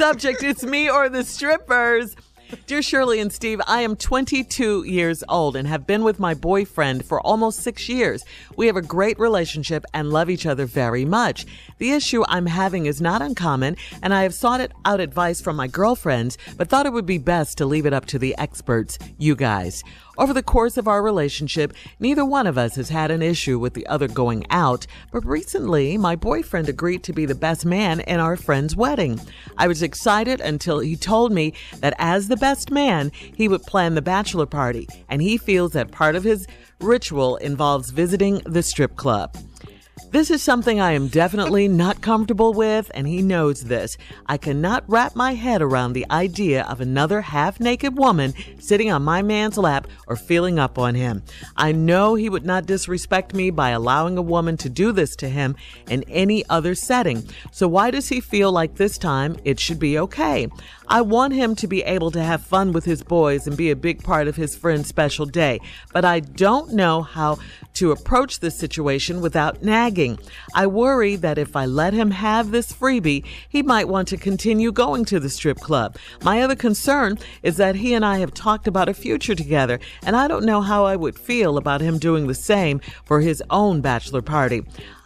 subject. It's me or the strippers. Dear Shirley and Steve, I am 22 years old and have been with my boyfriend for almost 6 years. We have a great relationship and love each other very much. The issue I'm having is not uncommon, and I have sought out advice from my girlfriends, but thought it would be best to leave it up to the experts, you guys. Over the course of our relationship, neither one of us has had an issue with the other going out, but recently my boyfriend agreed to be the best man in our friend's wedding. I was excited until he told me that as the best man, he would plan the bachelor party, and he feels that part of his ritual involves visiting the strip club. This is something I am definitely not comfortable with, and he knows this. I cannot wrap my head around the idea of another half-naked woman sitting on my man's lap or feeling up on him. I know he would not disrespect me by allowing a woman to do this to him in any other setting. So why does he feel like this time it should be okay? I want him to be able to have fun with his boys and be a big part of his friend's special day, but I don't know how to approach this situation without nagging. I worry that if I let him have this freebie, he might want to continue going to the strip club. My other concern is that he and I have talked about a future together, and I don't know how I would feel about him doing the same for his own bachelor party.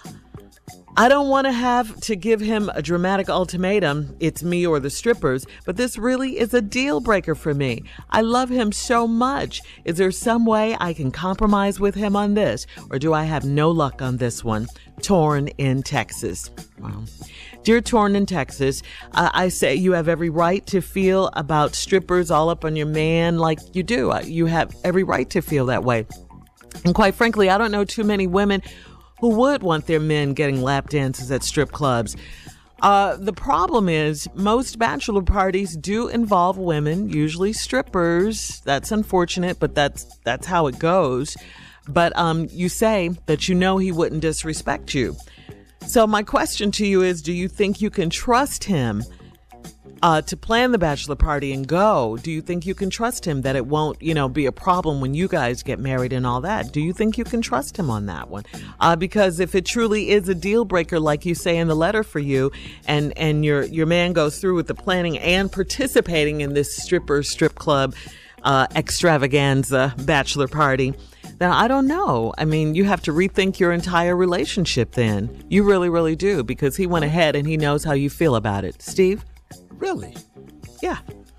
I don't want to have to give him a dramatic ultimatum, it's me or the strippers, but this really is a deal breaker for me. I love him so much. Is there some way I can compromise with him on this, or do I have no luck on this one? Torn in Texas. Wow. Dear Torn in Texas, I say you have every right to feel about strippers all up on your man like you do. You have every right to feel that way. And quite frankly, I don't know too many women who would want their men getting lap dances at strip clubs. The problem is most bachelor parties do involve women, usually strippers. That's unfortunate, but that's how it goes. But you say that you know he wouldn't disrespect you. So my question to you is, do you think you can trust him to plan the bachelor party and go? Do you think you can trust him that it won't, be a problem when you guys get married and all that? Do you think you can trust him on that one? Because if it truly is a deal breaker, like you say in the letter for you, and your man goes through with the planning and participating in this strip club extravaganza bachelor party, then I don't know. I mean, you have to rethink your entire relationship then. You really, really do, because he went ahead and he knows how you feel about it. Steve? Really? Yeah.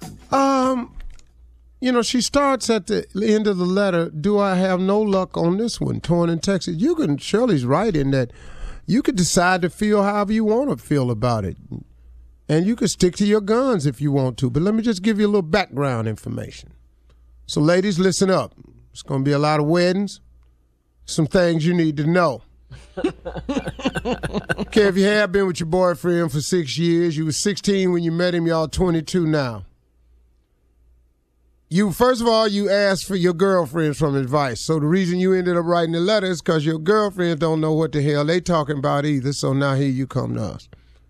She starts at the end of the letter, do I have no luck on this one, Torn in Texas? Shirley's right in that you could decide to feel however you want to feel about it. And you could stick to your guns if you want to. But let me just give you a little background information. So ladies, listen up. It's going to be a lot of weddings. Some things you need to know. Okay, if you have been with your boyfriend for 6 years, you were 16 when you met him, y'all 22 now. First of all, you asked for your girlfriends from advice. So the reason you ended up writing the letter is because your girlfriends don't know what the hell they talking about either. So now here you come to us.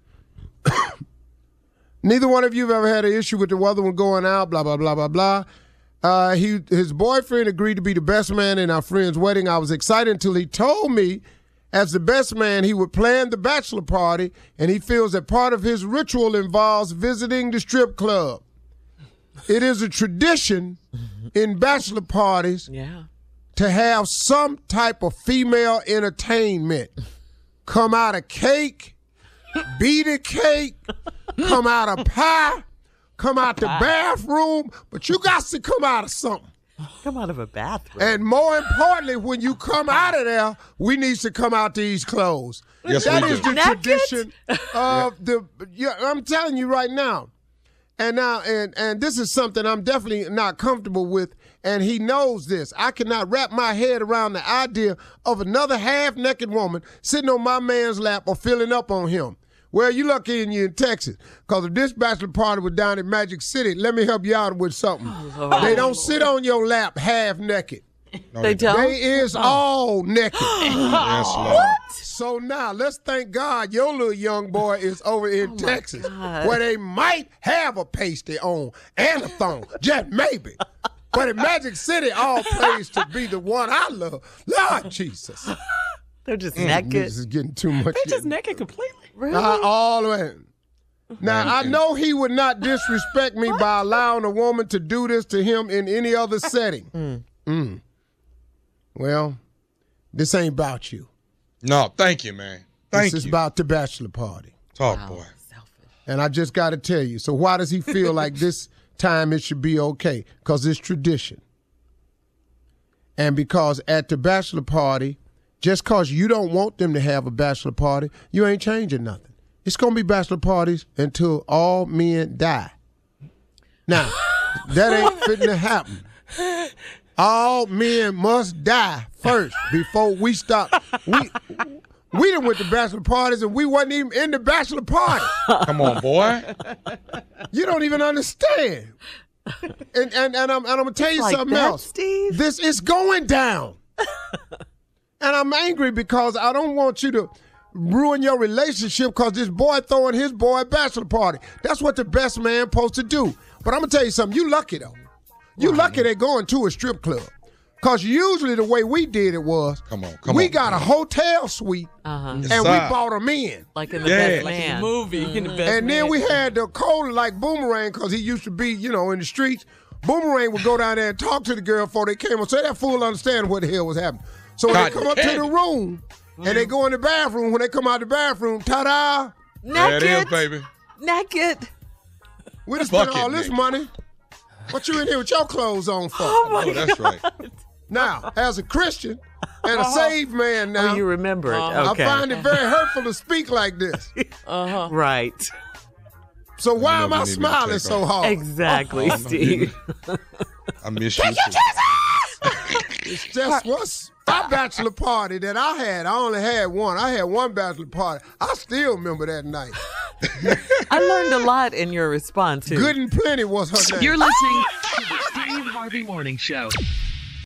Neither one of you have ever had an issue with the other one going out, blah, blah, blah, blah, blah. His boyfriend agreed to be the best man in our friend's wedding. I was excited until he told me as the best man, he would plan the bachelor party, and he feels that part of his ritual involves visiting the strip club. It is a tradition in bachelor parties to have some type of female entertainment. Come out of cake, beat a cake, come out of pie, come out the bathroom, but you got to come out of something. Come out of a bathroom. And more importantly, when you come out of there, we need to come out these clothes. Yes, that we is do. the tradition of I'm telling you right now. And now, and this is something I'm definitely not comfortable with, and he knows this. I cannot wrap my head around the idea of another half-naked woman sitting on my man's lap or filling up on him. Well, you lucky you're in Texas, because if this bachelor party was down in Magic City, let me help you out with something. They don't sit on your lap half naked. No, they don't? They is all naked. Yes, Lord. What? So now, let's thank God your little young boy is over in Texas, where they might have a pasty on and a thong, just maybe. But in Magic City, all praise to be the one I love. Lord Jesus. They're just naked. This is getting too much. They're just naked completely. Really? All the way. Now, I know he would not disrespect me by allowing a woman to do this to him in any other setting. Well, this ain't about you. No, thank you, man. Thank you. This is about the bachelor party. Talk, boy. Selfish. And I just got to tell you, so why does he feel like this time it should be okay? Because it's tradition. And because at the bachelor party, just because you don't want them to have a bachelor party, you ain't changing nothing. It's going to be bachelor parties until all men die. Now, that ain't fitting to happen. All men must die first before we stop. We done went to bachelor parties and we wasn't even in the bachelor party. Come on, boy. You don't even understand. And I'm gonna tell you Like something that, else. Steve? This is going down. And I'm angry because I don't want you to ruin your relationship because this boy throwing his boy a bachelor party. That's what the best man supposed to do. But I'm gonna tell you something. You lucky though. You lucky they going to a strip club. Because usually the way we did it was, we got a hotel suite and we brought them in. Like in the best Like man. in the movie. In the best And then man. we had the cold like Boomerang because he used to be, in the streets. Boomerang would go down there and talk to the girl before they came on. So that fool understand what the hell was happening. So when they come up to the room and they go in the bathroom, when they come out the bathroom, ta-da, Naked. There it is, baby. Naked. we done spent Bucket all this naked. money. What you in here with your clothes on for? Oh, that's right. Now, as a Christian and a saved man now, Oh, you remember it. Okay. I find it very hurtful to speak like this. Right. So why am You I need me to smiling take so off. hard? Exactly, Steve. I miss you. It's just what's my bachelor party that I had. I only had one. I had one bachelor party. I still remember that night. I learned a lot in your response, too. Good and Plenty was her name. You're listening to the Steve Harvey Morning Show.